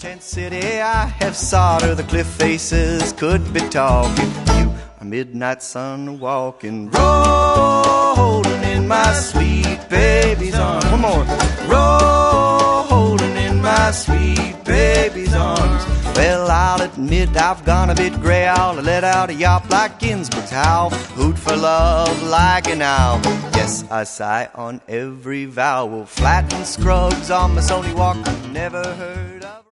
Tent City I have sought, or the cliff faces could be talking. You are midnight sun walking, rolling in my sweet baby's arms. One more. Rolling in my sweet baby's arms. Well, I'll admit I've gone a bit gray. I'll let out a yawp like Ginsberg's howl. Hoot for love like an owl. Yes, I sigh on every vowel. Flatten Scruggs on my Sony Walkman. Never heard